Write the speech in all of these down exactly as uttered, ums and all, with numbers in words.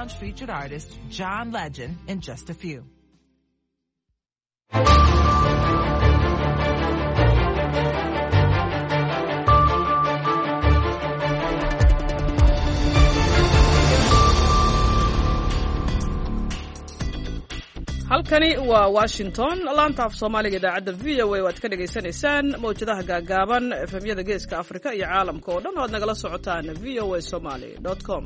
Lounge featured artist John Legend in just a few. halkani waa Washington laanta af Soomaaliga idaacadda V O A waad ka dhageysanaysaan mowjadaha gaagaaban efemyada geeska Afrika iyo caalamka oo dhan waad nagala socotaan v o a somali dot com.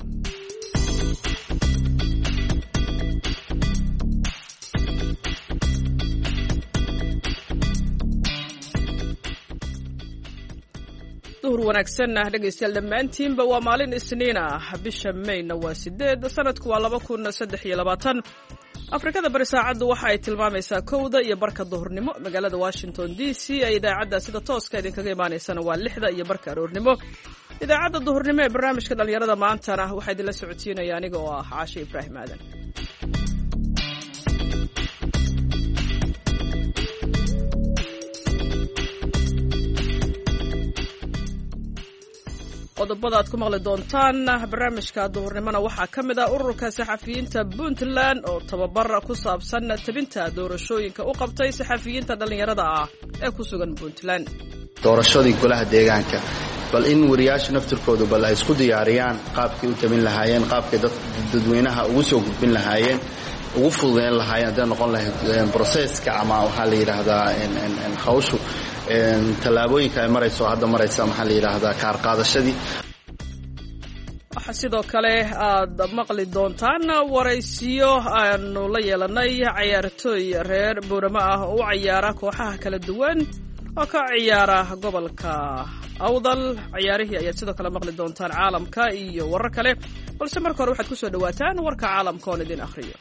duhur wanaagsan dhegeystayaal dhammaantiinba waa maalin Isniin ah bisha Mayna waa sideed sanadku waa laba kun saddex iyo labaatan. Afrikada bari saacadu waxa ay tilmaamaysaa kowda iyo barka duhurnimo magaalada Washington D C ay idaacadda sida tooska idinkaga imaanaysana waa lixda iyo barka aroornimo. Idaacadda duhurnimo ee barnaamijka dhalinyarada maantana waxaa idinla socodsiinaya aniga oo ah Caashe Ibraahim Aadan. qodobada aad ku maqli doontaan barnaamijka duhurnimona waxaa ka mid ah ururka saxafiyiinta Puntland oo tababar ku saabsan tabinta doorashooyinka u qabtay saxafiyiinta dhalinyarada ah ee ku sugan Puntland. doorashadii golaha deegaanka bal in wariyaasha naftirkoodu bal ay isku diyaariyaan qaabkii u tabin lahaayeen qaabkii dadweynaha ugu soo gudbin lahaayeen ugu fududeyn lahaayeen haddii noqon lahayd processka ama waxaa la yidhaahdaa hawshu tallaabooyinka ay marayso hadda maraysa maxaa la yidhaahdaa kaar qaadashadii. waxaa sidoo kale aad maqli doontaan waraysiyo aanu la yeelanay ciyaartooy reer Boorama ah oo u ciyaara kooxaha kala duwan oo ka ciyaara gobolka Awdal. ciyaarihii ayaad sidoo kale maqli doontaan caalamka iyo warar kale balse marka hore waxaad ku soo dhawaataan warka caalamka oo idin akhriyo.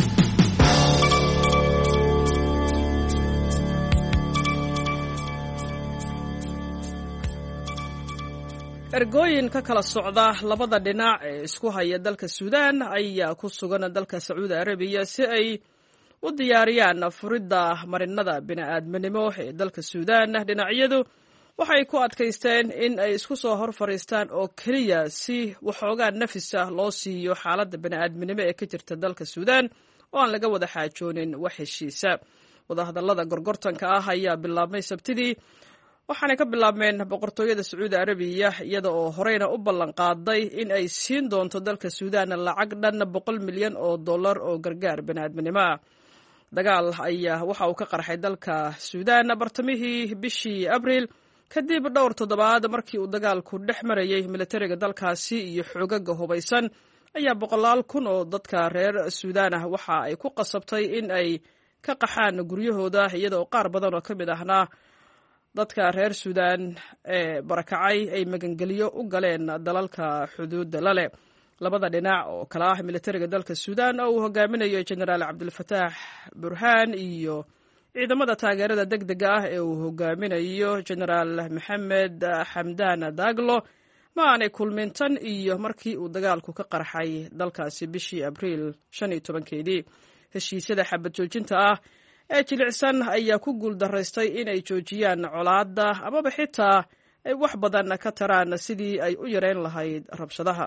ergooyin ka kala socda labada dhinac ee isku haya dalka Suudaan ayaa ku sugan dalka Sacuudi Arabiya si ay u diyaariyaan furidda marinada bini'aadminimo ee dalka Suudaan. dhinacyadu waxay ku adkaysteen in ay isku soo hor fariistaan oo kaliya si waxoogaa nafis ah loo siiyo xaaladda bini'aadminimo ee ka jirta dalka Suudaan oo aan laga wada xaajoonin wax heshiisa. wadahadallada gorgortanka ah ayaa bilaabmay Sabtidii waxaana ka bilaabmeen boqortooyada Sacuudi Arabiya iyada oo horeyna u ballan qaaday in ay siin doonto dalka Suudaan lacag dhan boqol milyan oo dollar oo gargaar bini'aadminimo ah. dagaal ayaa waxa uu ka qarxay dalka Suudaan bartamihii bishii Abriil kadib dhowr toddobaad markii uu dagaalku dhex marayay militariga dalkaasi iyo xoogagga hubaysan ayaa boqolaal kun oo dadka reer Suudaan ah waxa ay ku qasabtay in ay ka qaxaan guryahooda iyada oo qaar badan oo ka mid ahna dadka reer Suudaan ee barakacay ay magangeliyo u galeen dalalka xuduudda la leh. labada dhinac oo kala ah militariga dalka Suudaan oo uu hogaaminayo Generaal Abdulfataax Burhaan iyo ciidamada taageerada degdega ah ee uu hogaaminayo Generaal Maxamed Xamdaan Daglo ma aanay kulmin tan iyo markii uu dagaalku ka qarxay dalkaasi bishii Abriil shan iyo tobankeedii. heshiisyada xabad joojinta ah ee jilicsan ayaa ku guul daraystay inay joojiyaan colaadda amaba xitaa ay wax badan ka taraan sidii ay u yareyn lahayd rabshadaha.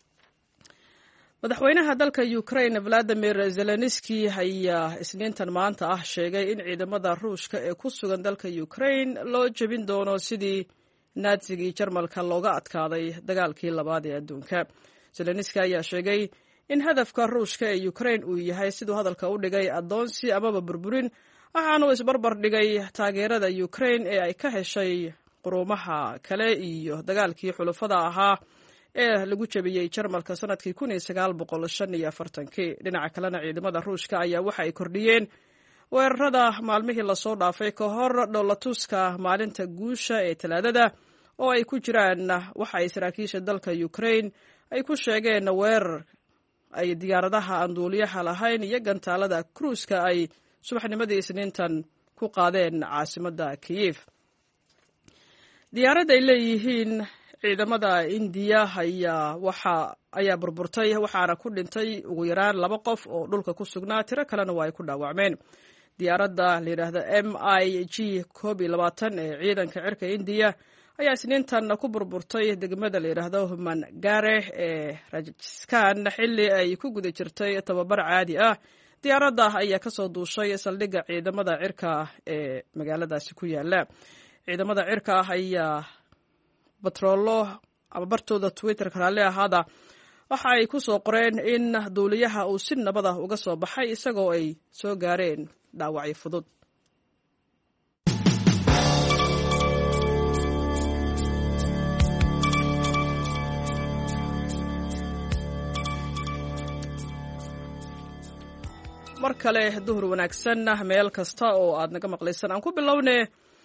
madaxweynaha dalka Ukraine Vladimir Zelensky ayaa Isniintan maanta ah sheegay in ciidamada Ruushka ee ku sugan dalka Ukraine loo jebin doono sidii Naazigii Jarmalka looga adkaaday dagaalkii labaad ee adduunka. Zelensky ayaa sheegay in hadafka Ruushka ee Ukraine uu yahay sidoo hadalka u dhigay adoonsi amaba burburin waxaanu isbarbar dhigay taageerada Ukraine ee ay ka heshay quruumaha kale iyo dagaalkii xulafada ahaa ee lagu jabiyay Jarmalka sanadkii kun iyo sagaal boqol shan iyo afartan-kii. dhinaca kalena ciidamada Ruushka ayaa waxa ay kordhiyeen weerarada maalmihii la soo dhaafay ka hor dhoolatuska maalinta guusha ee Talaadada oo ay ku jiraan waxa ay saraakiisha dalka Ukraine ay ku sheegeen weerar ay diyaaradaha aan duuliyaha lahayn iyo gantaalada cruiska ay subaxnimadii Isniintan ku qaadeen caasimadda Kyiv. diyaarad ay leeyihiin ciidamada Indiya ayaa waxa ayaa burburtay waxaana ku dhintay ugu yaraan laba qof oo dhulka ku sugnaa tiro kalena waa ay ku dhaawacmeen. diyaaradda la yiraahdo M I G koob iyo labaatan ee ciidanka cirka Indiya ayaa isniintan ku burburtay degmada la yidhaahdo humangare ee rajiskan xilli ay ku guda jirtay tababar caadi ah. diyaaradda ayaa ka soo duushay saldhigga ciidamada cirka ee magaaladaasi ku yaala. ciidamada cirka ah ayaa batroolo ama bartooda twitterka raalli ahaada waxa ay ku soo qoreen in duuliyaha uu si nabad ah uga soo baxay isagoo ay soo gaareen dhaawacyo fudud. mar kale duhur wanaagsan meel kasta oo aad naga maqlaysaan. aan ku bilownay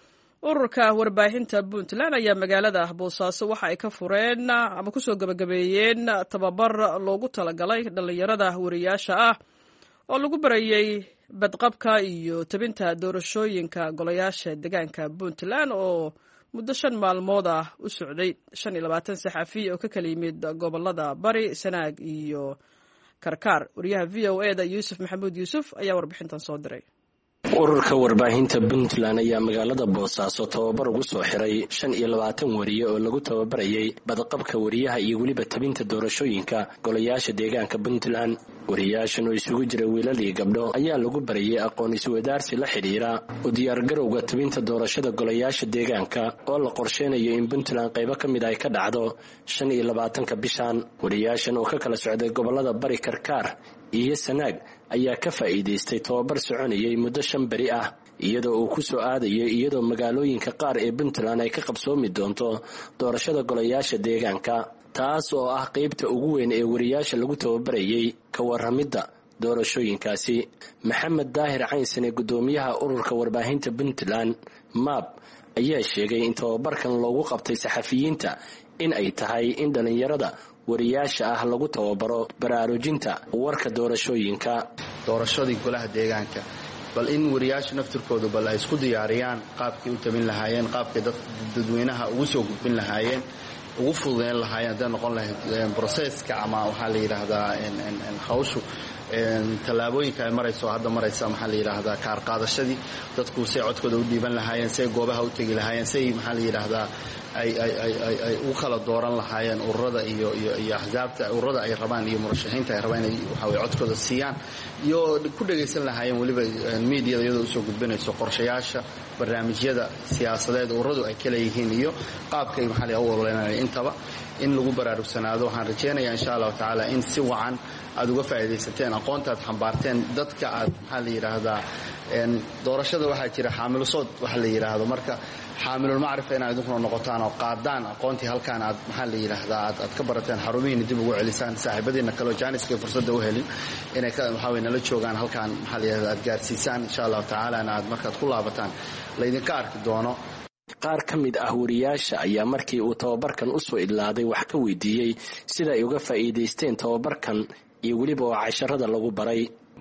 ururka warbaahinta Puntland ayaa magaalada Boosaaso waxa ay ka fureen ama ku soo gabagabeeyeen tababar loogu talagalay dhalinyarada wariyaasha ah oo lagu barayay badqabka iyo tabinta doorashooyinka golayaasha deegaanka Puntland oo muddo shan maalmood ah u socday. shan iyo labaatan saxafi oo ka kala yimid gobolada Bari, Sanaag iyo Karkaar. wariyaha V O A da Yuusuf Maxamuud Yuusuf ayaa warbixintan soo diray. ururka warbaahinta Puntland ayaa magaalada Boosaaso tababar ugu soo xiray shan iyo labaatan wariye oo lagu tababarayay badqabka wariyaha iyo waliba tabinta doorashooyinka golayaasha deegaanka Puntland. wariyaashan oo isugu jira wiilal iyo gabdho ayaa lagu barayay aqoon isweydaarsi la xiriira u diyaargarowga tabinta doorashada golayaasha deegaanka oo la qorsheynayo in Puntland qaybo ka mid ay ka dhacdo shan iyo labaatanka bishan. wariyaashan oo ka kala socday gobolada Bari, Karkaar iyo Sanaag ayaa ka faa'iideystay tababar soconayay muddo shan bari ah iyadoo uu ku soo aadayay iyadoo magaalooyinka qaar ee Puntland ay ka qabsoomi doonto doorashada golayaasha deegaanka, taas oo ah qaybta ugu weyn ee wariyaasha lagu tababarayay ka waramidda doorashooyinkaasi. maxamed daahir caynsane gudoomiyaha ururka warbaahinta Puntland map ayaa sheegay in tababarkan loogu qabtay saxafiyiinta in ay tahay in dhalinyarada wariyaasha ah lagu tababaro baraarujinta warka doorashooyinka doorashadii golaha deegaanka, bal in wariyaasha naftirkoodu bal ay isku diyaariyaan qaabkay u tabin lahaayeen, qaabkay dadweynaha ugu soo gudbin lahaayeen, ugu fududeyn lahaayeen hadday noqon lahayd broseska ama waxaa la yidhaahdaa hawshu tallaabooyinka ay marayso hadda maraysa maxaa la yidhaahdaa kaar qaadashadii dadku say codkooda u dhiiban lahaayeen, say goobaha u tegi lahaayeen, say maxaa la yidhaahdaa ay ay ay ay ay u kala dooran lahaayeen ururada iyo iyo iyo axsaabta ururada ay rabaan iyo murashaxiinta ay rabaan inay waxa way codkooda siiyaan iyo ku dhageysan lahaayeen waliba media iyadoo u soo gudbinayso qorshayaasha barnaamijyada siyaasadeed ururadu ay kala yihiin iyo qaabka ay maxaa la u walaynayaan intaba in lagu baraarugsanaado. waxaan rajeynayaa insha Allah taala in si wacan aad uga faa'iideysateen aqoonta aad xambaarteen dadka aad maxaa la yiraahdaa een doorashada waxa jira xaamilu sood waxa la yiraahdo, marka xaamilul macrifa inaad idinkuna noqotaan oo qaadaan aqoontii halkaan aad maxaa la yiraahdaa aad ka barateen xarumihiina dib ugu celisaan saaxiibadiina kale oo jaaniska fursada u helin inay ka waxa weyn la joogaan halkaan maxaa la yiraahdaa aad gaarsiisaan insha Allah taala aad markaad ku laabataan la idinka arki doono. qaar ka mid ah wariyaasha ayaa markii uu tababarkan u soo idlaaday wax ka weydiiyey sida ay uga faa'iideysteen tababarkan iyo weliba oo casharada lagu baray.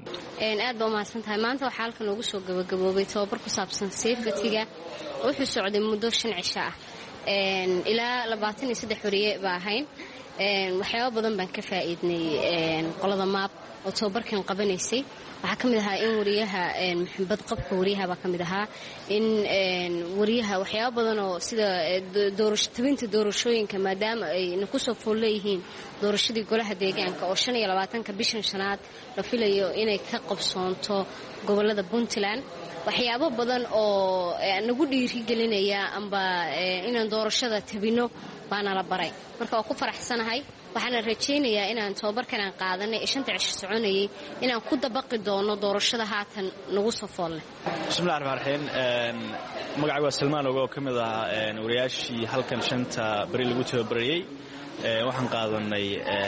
aad baa mahadsantahay. maanta waxaa halkan loogu soo gabagaboobay tababar ku saabsan safety-ga wuxuu socday muddo shan cisho ah ilaa labaatan iyo saddex wariye baa ahayn. waxyaabo badan baan ka faa'iidnay qolada maab oo tababarkan qabanaysay. waxaa ka mid ahaa in wariyaha badqabka wariyaha baa ka mid ahaa in wariyaha waxyaabo badan oo sida tabinta doorashooyinka maadaama ayna ku soo fool leeyihiin doorashadii golaha deegaanka oo shan iyo labaatanka bishan shanaad la filayo inay ka qabsoonto gobolada Puntland. waxyaabo badan oo nagu dhiirigelinaya amba inaan doorashada tabino baana la baray, marka waa ku faraxsanahay. waxaana rajaynayaa inaan tababarkan aan qaadanay ee shanta cisho soconayay inaan ku dabaqi doono doorashada haatan nagu soo fool leh. bismillahi rahmaani rahiim. magacaygu waa Salmaan Ogo oo ka mid ah wariyaashii halkan shanta bari lagu tababarayay. waxaan qaadanay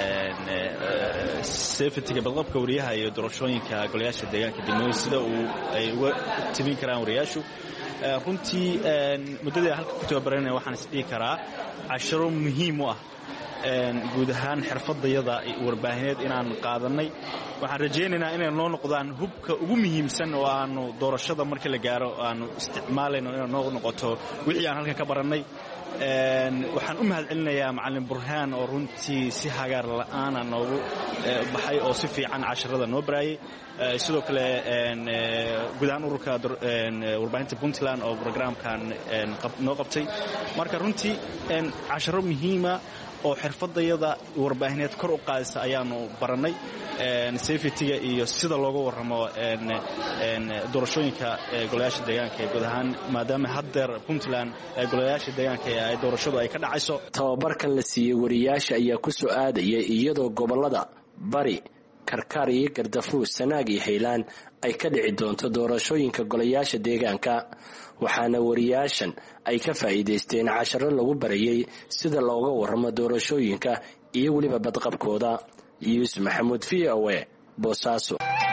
safety-ga badqabka wariyaha iyo doorashooyinka golayaasha deegaanka degmooyinka sida uu ay uga tabin karaan wariyaashu. runtii muddadii halka ku tababaranay waxaan is dhihi karaa casharo muhiim u ah guud ahaan xirfadayada warbaahineed inaan qaadanay. waxaan rajaynaynaa inay noo noqdaan hubka ugu muhiimsan oo aanu doorashada markii la gaaro aanu isticmaalayno inay noo noqoto wixii aan halkan ka barannay. waxaan u mahadcelinayaa macallin burhaan oo runtii si hagaar la'aana noogu baxay oo si fiican casharada noo baraayay sidoo kale guud ahaan ururka warbaahinta puntland oo programkan noo qabtay marka runtii casharo muhiima oo xirfadayada warbaahineed kor u qaadaysa ayaanu barannay safetyga iyo sida looga warramo doorashooyinka golayaasha deegaanka ee guud ahaan maadaama haddeer puntland golayaasha deegaanka ee doorashadu ay ka dhacayso. tababarkan la siiyey wariyaasha ayaa ku soo aadaya iyadoo gobollada bari karkaar iyo gardafuus sanaag iyo haylaan ay ka dhici doonto doorashooyinka golayaasha deegaanka waxaana wariyaashan ay ka faa'iidaysteen casharo lagu barayay sida looga warramo doorashooyinka iyo weliba badqabkooda. yuusuf maxamuud v o a boosaaso.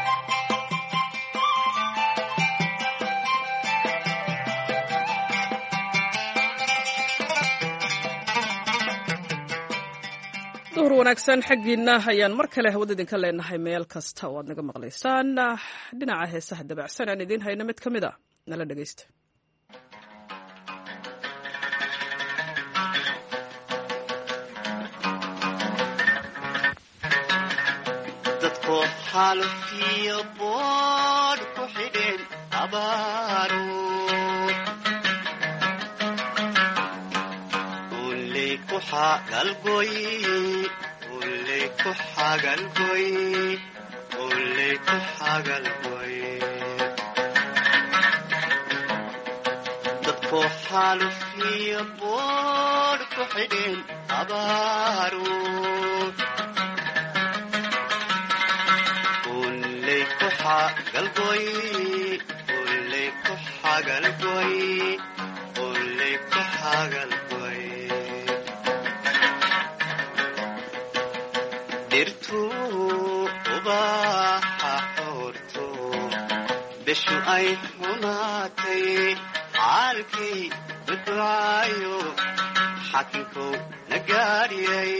duhur wanaagsan xaggiinna ayaan mar kale hawada idinka leenahay meel kasta oo aad naga maqlaysaan. dhinaca heesaha dabacsan aan idiin hayno mid ka mid a nala dhegaysta. dadku xaalufkiyo boodh ku xidheen abaaru uley ku xagalgoy uley ku xagalgoy uley ku xagalgoy dadku xaalufkiyo boodh ku xidheen abaaru galgoy uley ku xagalgoy uley ku xagalgoy dhirtuu ubaxa xoorto bishu ay xumaatay caalkii duducaayo xakinkow na gaadhiyay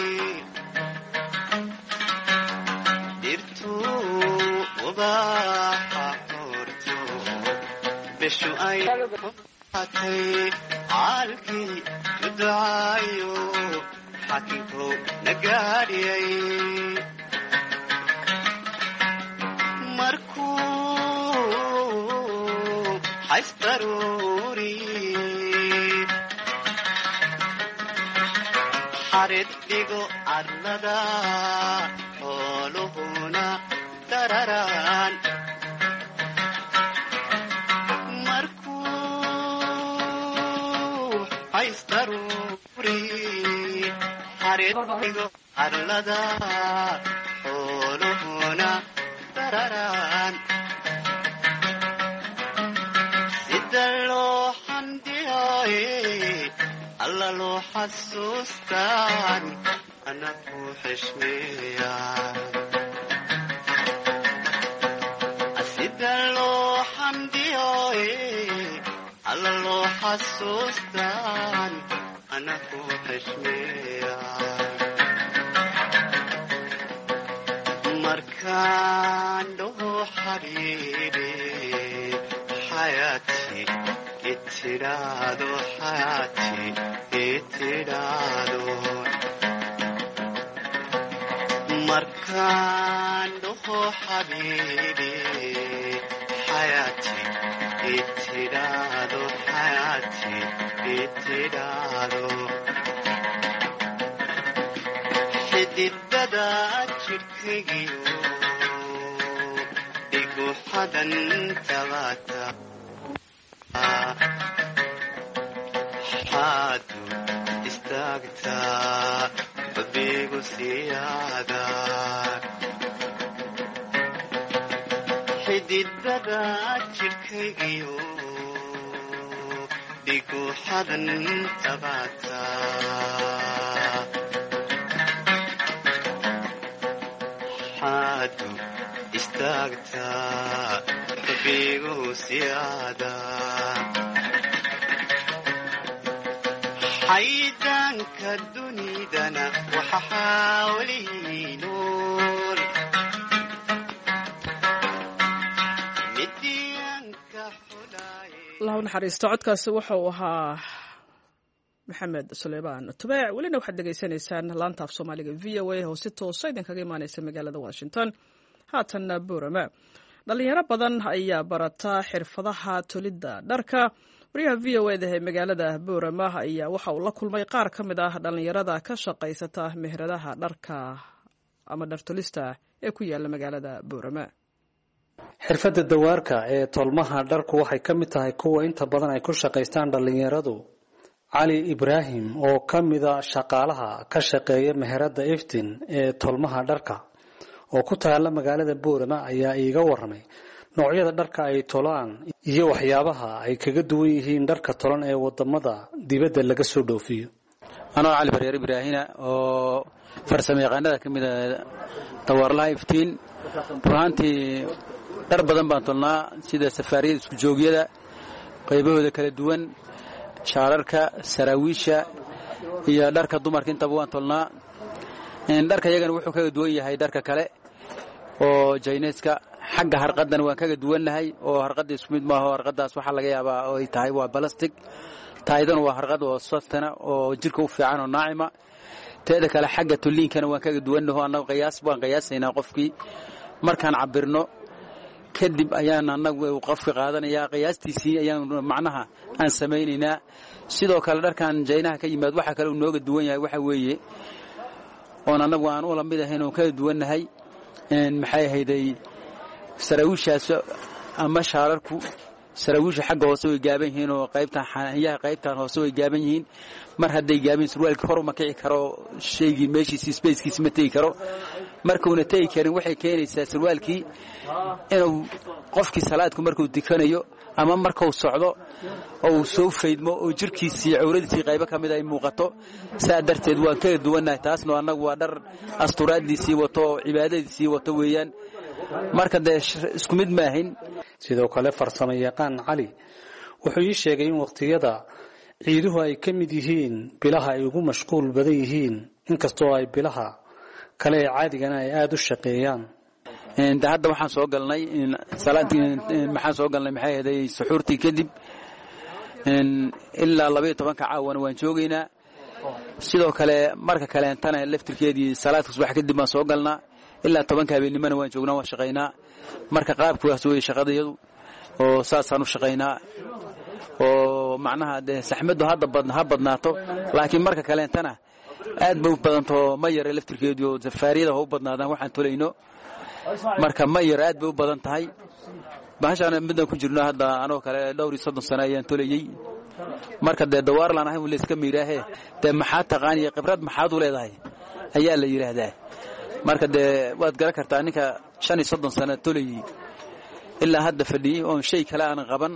ubaxa xoorto bishu ay xumaatay caalkii duducaayo xakinkow na gaadhiyay markuu haysdaruuri xarid dhigo arlada xooluhuna dararaan markuu haysdaruuri xarid dhigo arlada xooluhuna dararaan sida loo xamdiyaaye alla loo xasuustaan ana ku xishmeeya sida loo xamdiyaaye alla loo xasuustaan ana ku xishmeeya markaan dhaho xabiibi xayaati itidhaado xayaati itidhaado markaan dhaho xabiibi xayaati itidhaado xayaati itidhaado xididada jidhkaygiyo dhigu xadan tabata xaadu istaagtaa badbigu siyaada xididada jidhkaygiyo dhigu xadan tabata xaadu istaagtaa badbigu siyaada xaydaanka dunidana waxa xaawlihi nool allah u naxariisto codkaasi wuxuu ahaa maxamed suleymaan tubeec welina waxaad dhegaysanaysaan laanta af soomaaliga v o a oo si toosa idinkaga imaanaysa magaalada washington. haatanna buurama dhalinyaro badan ayaa barata xirfadaha tolidda dharka. wariyaha v o eda ee magaalada buurama ayaa waxa uu la kulmay qaar ka mid ah dhalinyarada ka shaqaysata meheradaha dharka ama dhartolista ee ku yaala magaalada buurama. xirfadda dawaarka ee tolmaha dharku waxay ka mid tahay kuwa inta badan ay ku shaqaystaan dhalinyaradu. cali ibraahim oo ka mida shaqaalaha ka shaqeeya meherada iftin ee tolmaha dharka oo ku taala magaalada buurama ayaa iiga waramay noocyada dharka ay tolaan iyo waxyaabaha ay kaga duwan yihiin dharka tolan ee wadamada dibadda laga soo dhoofiyo. anoo cali bareer ibraahina oo farsamo yaqaanada ka mid ah dawaarlaha iftiin. ruuxantii dhar badan baan tolnaa sida safaariyada isku joogyada qaybahooda kala duwan, shaararka, saraawiisha iyo dharka dumarka intaba waan tolnaa. dharka iyagana wuxuu kaga duwan yahay dharka kale oo jayneska. xagga harqadana waan kaga duwannahay oo harqadda isku mid maaha. harqadaas waxaa laga yaabaa oo ay tahay waa balastic, taayadana waa harqad oo saftana oo jirka u fiican oo naacima. teeda kale xagga tulliinkana waan kaga duwannaho annagu qiyaas baan qiyaasaynaa qofkii markaan cabirno kadib ayaan annagu qofka qaadanayaa qiyaastiisii ayaan macnaha aan samaynaynaa. sidoo kale dharkan jaynaha ka yimaad waxa kale uu nooga duwan yahay waxa weeye oon annagu aan ula mid ahayn oon kaga duwannahay maxay ahayday saraawiishaas ama shaararku. saraawiisha xagga hoose way gaaban yihiin oo qaybtan xanaanyaha qaybtan hoose way gaaban yihiin. mar hadday gaaban surwaalka hor uma kici karo, shaygii meeshiisii spacekiisa ma tegi karo. markuuna tegi karin waxay keenaysaa surwaalkii inuu qofkii salaadku markuu dukanayo ama markuu socdo oo uu soo faydmo oo jirkiisii cawradiisii qaybo ka mid ay muuqato. saa darteed waan kaga duwannahay. taasna annagu waa dhar asturaadiisii wato oo cibaadadiisii wato weeyaan. marka dee isku mid maahin. sidoo kale farsamo yaqaan cali wuxuu ii sheegay in waqtiyada ciiduhu ay ka mid yihiin bilaha ay ugu mashquul badan yihiin inkastoo ay bilaha kale ee caadigana ay aada u shaqeeyaan. hadda waxaan soo galnay maxaan soo galnay maxay ahaday suxuurtii kadib ilaa labaiyo tobanka caawana waan joogaynaa. sidoo kale marka kaleentana laftirkeedii salaadka subax kadib baan soo galnaa ilaa tobanka habeennimana waan joognaa waan shaqaynaa. marka qaabkuwaas weeye shaqadayadu oo saasaan u shaqaynaa oo macnaha dee saxmaddu hadda ha badnaato laakiin marka kaleentana aad bay u badantao ma yara laftirkeedii oo safaariyada ha u badnaadaan waxaan tolayno. marka ma yar aad bay u badan tahay. bahashaan midaan ku jirno hadda anoo kale dhowr iyo soddon sano ayaan tolayey. marka dee dawaarlaan ahay layska miiraahe dee maxaad taqaaniya khibrad maxaad u leedahay ayaa la yidhaahdaa. marka dee waad garan kartaa ninka shan iyo soddon sano tolayey ilaa hadda fadhiyey oon shay kale aanan qaban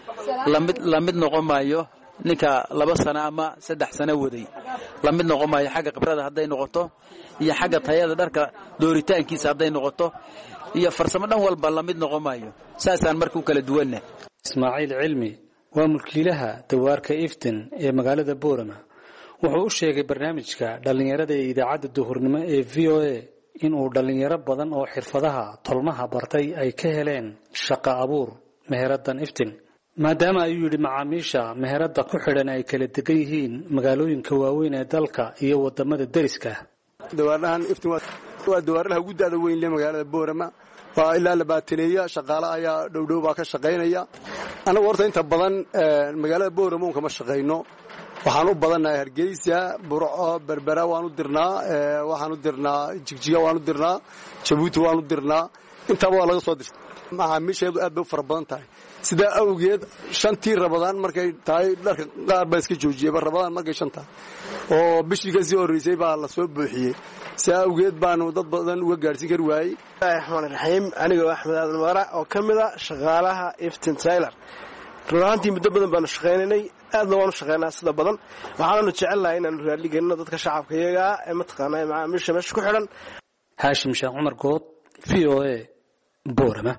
la mid noqon maayo ninka laba sano ama saddex sano waday. la mid noqon maayo xagga khibrada hadday noqoto iyo xagga tayada dharka dooritaankiisa hadday noqoto iyo farsamo dhan walba la mid noqon maayo. saasaan marka u kala duwanna. ismaaciil cilmi waa mulkiilaha dawaarka iftin ee magaalada buurama. wuxuu u sheegay barnaamijka dhallinyarada ee idaacadda duhurnimo ee v o a inuu dhallinyaro badan oo xirfadaha tolmaha bartay ay ka heleen shaqo abuur meheradan iftin maadaama ayuu yidhi macaamiisha meherada ku xidhan ay kala degan yihiin magaalooyinka waaweyn ee dalka iyo wadamada deriska. dawaarlahan iftin waa dawaarlaha ugu da'da weyn leh magaalada buurama. waa ilaa labaataneeya shaqaale ayaa dhowdhow baa ka shaqaynaya. annagu horta inta badan magaalada buurama uun kama shaqayno. waxaan u badannahay hargeysa, burco, berbera waan u dirnaa, waxaan u dirnaa jigjiga, waan u dirnaa jabuuti, waan u dirnaa. intaba waa laga soo dirta. macaamiisheedu aad bay u fara badan tahay. sidaa awgeed shantii rabadaan markay tahay dharka qaar baa iska joojiyeyba rabadaan markay shan tahay oo bishii ka sii horreysay baa la soo buuxiyey. sidaa awgeed baanu dad badan uga gaadhsiin kari waayey. raxmaan raxiim anigoo axmed aadan waara oo ka mid a shaqaalaha iftin taylor. run ahaantii muddo badan baanu shaqaynaynay, aadna waanu shaqaynaa sida badan. waxaananu jecelnahay inaanu raaligelino dadka shacabka iyagaa ee mataqaanaa macaamiisha meesha ku xidhan. haashim sheekh cumar good, v o a, buurama.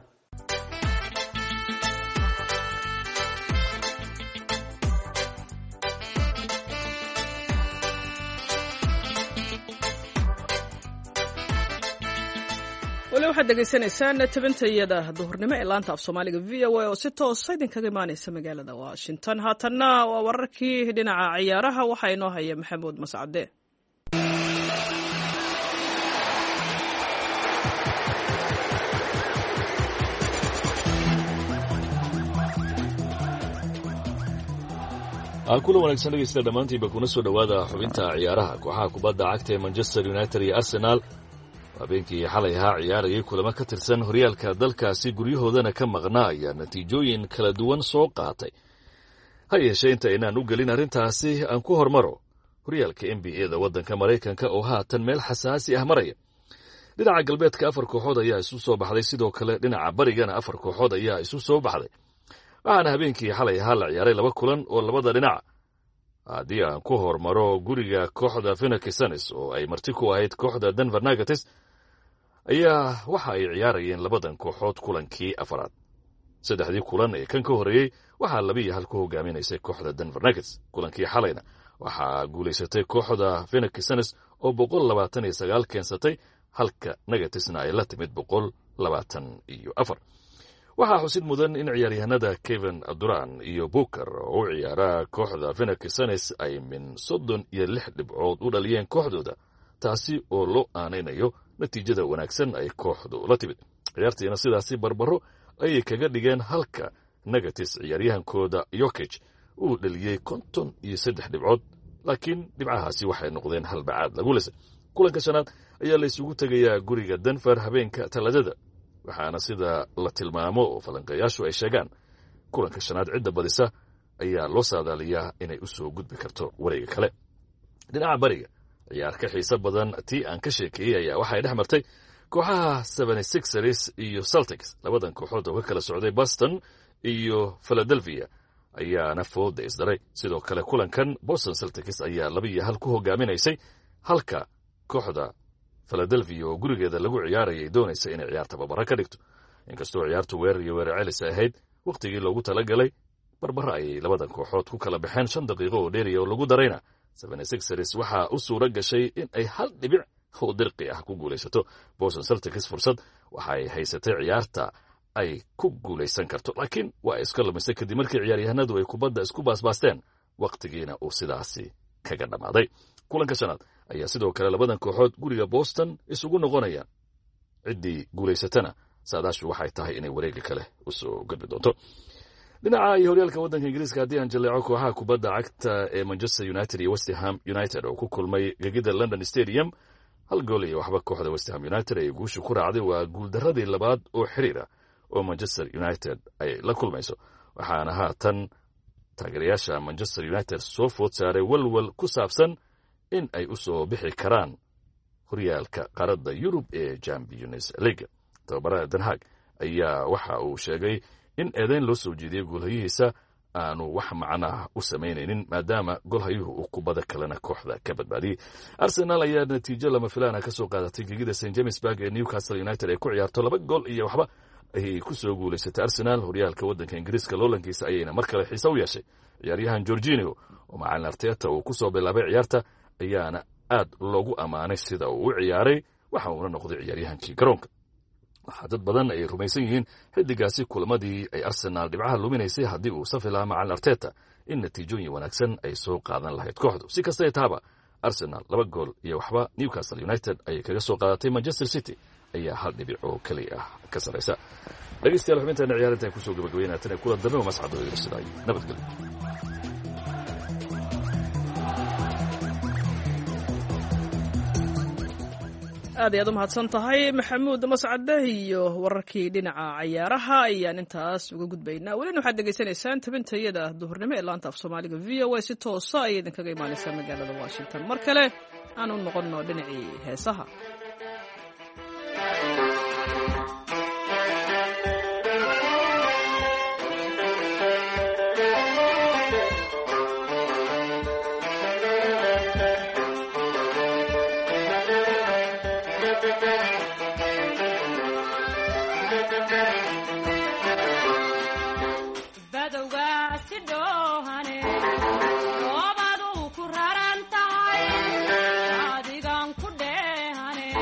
weli waxaad degeysanaysaan tabintayada duhurnimo ee laanta af soomaaliga v o a oo si toosa idinkaga imaanaysa magaalada washington. haatanna waa wararkii dhinaca ciyaaraha waxaa inoo haya maxamuud mascade. kula wanaagsan dhegeysta dhammaantiinba kuna soo dhowaada xubinta ciyaaraha. kooxaha kubadda cagta ee manchester united iyo arsenal habeenkii xalay ahaa ciyaarayay kulamo ka tirsan horyaalka dalkaasi guryahoodana ka maqnaa ayaa natiijooyin kala duwan soo qaatay. ha yeeshee inta aynaan u gelin arrintaasi aan ku hormaro horyaalka n b a da waddanka maraykanka oo haatan meel xasaasi ah maraya. dhinaca galbeedka afar kooxood ayaa isu soo baxday, sidoo kale dhinaca barigana afar kooxood ayaa isu soo baxday. waxaana habeenkii xalay ahaa la ciyaaray laba kulan oo labada dhinac. haddii aan ku hormaro guriga kooxda Phoenix Suns oo ay marti ku ahayd kooxda Denver Nuggets ayaa waxa ay ciyaarayeen labadan kooxood kulankii afaraad. saddexdii kulan ee kan ka horeeyey waxaa laba iyo hal ku hogaaminaysay kooxda Denver Nuggets. kulankii xalayna waxaa guulaysatay kooxda Phoenix Suns oo boqol labaatan iyo sagaal keensatay, halka Nuggetsna ay la timid boqol labaatan iyo afar. waxaa xusid mudan in ciyaaryahanada Kevin Durant iyo Booker oo u ciyaara kooxda Phoenix Suns ay min soddon iyo lix dhibcood u dhaliyeen kooxdooda, taasi oo loo aanaynayo natiijada wanaagsan ay kooxdu la timid. ciyaartiina sidaasi barbaro ayay kaga dhigeen, halka Nuggets ciyaaryahankooda Jokic uu dhaliyey konton iyo saddex dhibcood, laakiin dhibcahaasi waxay noqdeen halbacaad lagu lisay. kulanka shanaad ayaa la isugu tegayaa guriga Denver habeenka Talaadada, waxaana sida la tilmaamo oo falanqeeyaashu ay sheegaan kulanka shanaad cidda badisa ayaa loo saadaaliyaa inay u soo gudbi karto wareega kale. dhinaca bariga ciyaar ka xiiso badan tii aan ka sheekeeyey ayaa waxay dhex martay kooxaha seventy-sixers iyo Celtics. labadan kooxood oo ka kala socday Boston iyo Philadelphia ayaana fooda isdaray. sidoo kale kulankan Boston Celtics ayaa laba iyo hal ku hogaaminaysay, halka kooxda Philadelphia oo gurigeeda lagu ciyaarayay doonaysa inay ciyaarta barbara ka dhigto. inkastoo ciyaartu weerar iyo weerar celis ahayd, wakhtigii loogu talagalay barbara ayay labadan kooxood ku kala baxeen. shan daqiiqo oo dheeriya oo lagu darayna seventy-sixers waxaa u suura gashay in ay hal dhibic oo dirqi ah ku guulaysato. Boston Celtics fursad waxay haysatay ciyaarta ay ku guulaysan karto, laakiin waa iska lumisay kadib markii ciyaaryahanadu ay kubadda isku baasbaasteen, wakhtigiina uu sidaasi kaga dhammaaday. kulanka shanaad ayaa sidoo kale labadan kooxood guriga Boston isugu noqonayaan. ciddii guulaysatana saadaashu waxay tahay inay wareega kale u soo gudbi doonto. dhinaca iyo horyaalka waddanka Ingiriiska haddii aan jaleeco kooxaha kubadda cagta ee Manchester United iyo West Ham United oo ku kulmay gegida London Stadium, hal gool iyo waxba kooxda West Ham United ay guusha ku raacday. waa guuldaradii labaad oo xiriira oo Manchester United ay la kulmayso, waxaana haatan taageerayaasha Manchester United soo food saaray walwal ku saabsan in ay u soo bixi karaan horyaalka qaaradda Yurub ee Champions League. tababaraha Den Haag ayaa waxa uu sheegay in eedayn loo soo jeediyey goolhayihiisa aanu wax macnaah u samaynaynin, maadaama goolhayuhu uu kubada kalena kooxda ka badbaadiyey. Arsenal ayaa natiijo lama filaana ka soo qaadatay gegida Saint Jamesburg ee Newcastle United ay ku ciyaarto laba gool iyo waxba ayay ku soo guulaysatay. Arsenal horyaalka waddanka Ingiriiska loolankiisa ayayna mar kale xiiso u yeeshay. ciyaaryahan Jorginho oo macallin Arteta uu ku soo bilaabay ciyaarta ayaana aad loogu ammaanay sida uu u ciyaaray, waxa uuna noqday ciyaaryahankii garoonka. waxaa dad badan ay rumaysan yihiin xiddigaasi kulamadii ay Arsenal dhibcaha luminaysay haddii uu safi lahaa macallin Arteta in natiijooyin wanaagsan ay soo qaadan lahayd kooxdu. si kastay taaba Arsenal laba gool iyo waxba Newcastle United ayay kaga soo qaadatay. Manchester City ayaa hal dhibic oo kaliya ah ka saraysa. dhegeystayaal xubintaana ciyaarinta ay kusoo gabagabeynaataan ee kula dambe oo mascado irsadaay nabadgelyo. aad ayaad u mahadsan tahay maxamuud mascade iyo wararkii dhinaca cayaaraha ayaan intaas uga gudbaynaa. welina waxaad degeysanaysaan tabintayada duhurnimo ee laanta af soomaaliga v o a si toosa ayay idinkaga imaanaysaa magaalada Washington. mar kale aan u noqonno dhinacii heesaha. Badowga si dhoohane, oobadu ku raran tahay, adigan ku dheehane.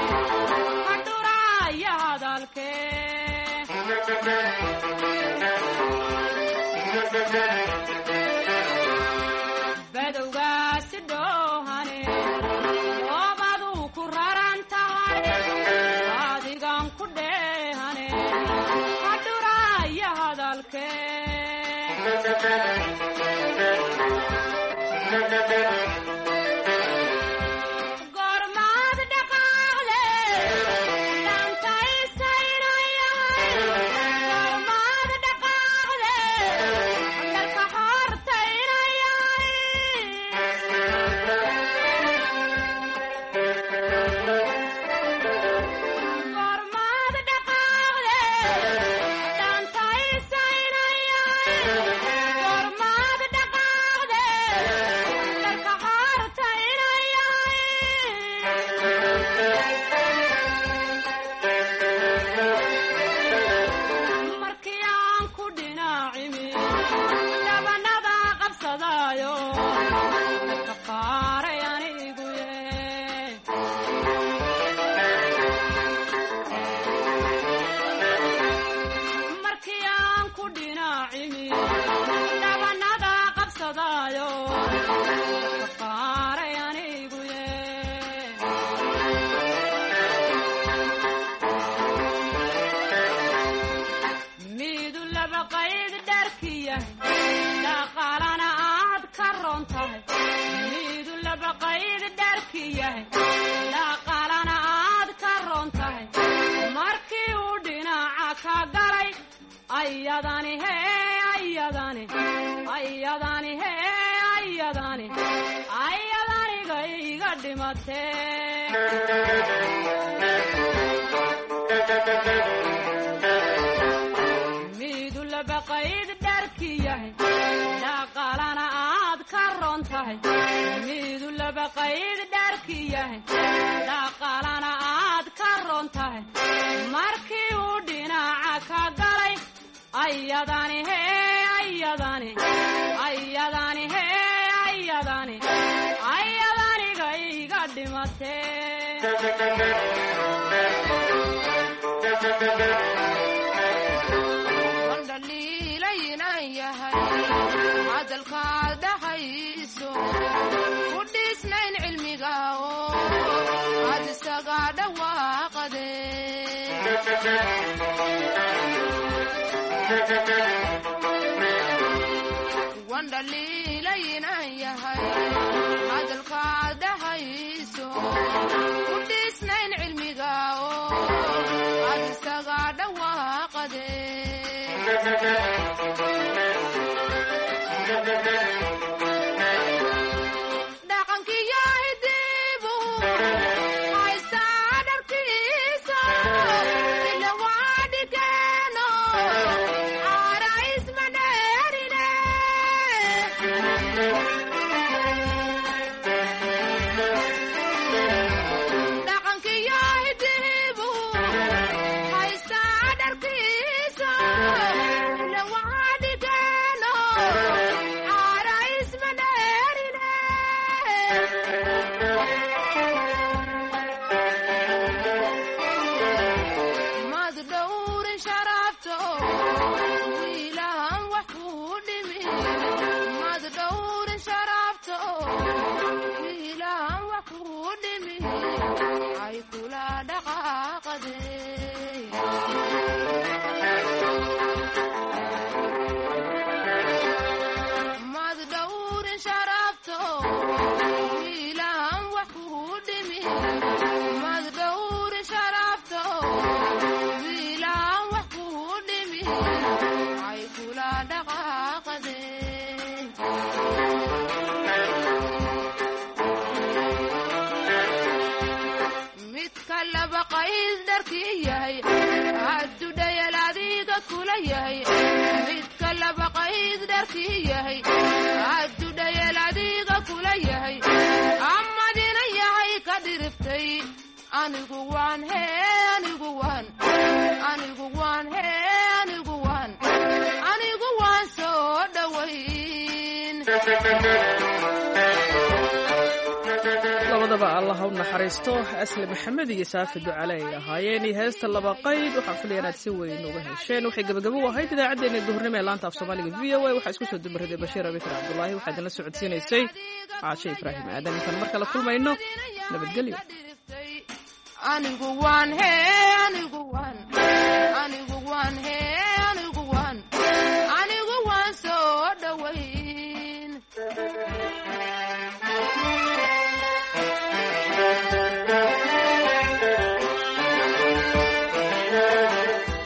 badowgaasi dhoohane oobaduu ku raran tahay adigan ku dheehane hadhuraya hadalkee gormaad dhaqaaqle dhaantaysaynayay gormaad dhaqaaqle dalka hortaynayay gormaad dhaqaaqle dhaantaysaynayay gormaad dhaqaaqle dalka hortaynayay markii aan ku dhinacimi dhabanada qabsadaayo dadka qaaray anigu ye markii aan ku dhinacimi dhabanada qabsadaayo dadka qaaray anigu ye miidu laba qayd dharkiya dhaqaalana aad ka roon tahay miidu laba qayd dharkiyahay dhaqaalana aad ka roon tahay markii uu dhinaca ka galay ayadani hee ayadani ayadani hee ayadani ayadaniga iga dhimatee miidu laba qayd dharkiyahay dhaqaalana aad ka roon tahay miidu laba qayd dharkiyahay dhaqaalana aad ka roon tahay markii uu dhinaca ka galay ayadani hee ayadani ayadani hee ayadani ayadaniga iga dhimatee wandhaliilaynan yahay hadalkaad dhahayso ku dhiisnayn cilmiga oo aad isaga dhawaaqade wandhaliilaynan yahay hadalkaad dhahayso ku dhiisnayn cilmiga oo aad isaga dhawaaqade dhaqankiyo hidibu haysaa dharkiisa ila waa dhigeeno caara isma dheerine dhaqankiyo hidibu haysaa dharkiisa ila waa dhigeeno caara isma dheerine mad dhowrin sharafto wiilahan wax kuu dhimi mad dhowrin sharafto wiilahan wax kuu dhimi ay kula dhaqaaqade mad dhowrin sharafto wiilahan wax kuu dhimi mad dhowrin sharafto wiilahan wax kuu dhimi ay kula dhaqaaqade midka laba qayd dharkii yahay hadduu dhayal adiga kula yahay midka laba qayd dharkii yahay hadduu dhayal adiga kula yahay amadina yahay ka dhiriftay anigu waan hee anigu waan anigu waan hee anigu waan anigu waan soo dhawayn labadaba allah u naxariisto asli maxamed iyo saafi ducale ay ahaayeen iyo heesta laba qayd waxaan filaya inaad si weyn uga hesheen waxay gabagabo u ahayd idaacaddeenna duhurnimo ee laanta af soomaaliga v o a waxaa isku soo dumariday bashiir abikar cabdulaahi waxaa idinla socodsiinaysay caashe ibraahim aadan intaan mar kale kulmayno nabadgelyo anigu waan he anigu waan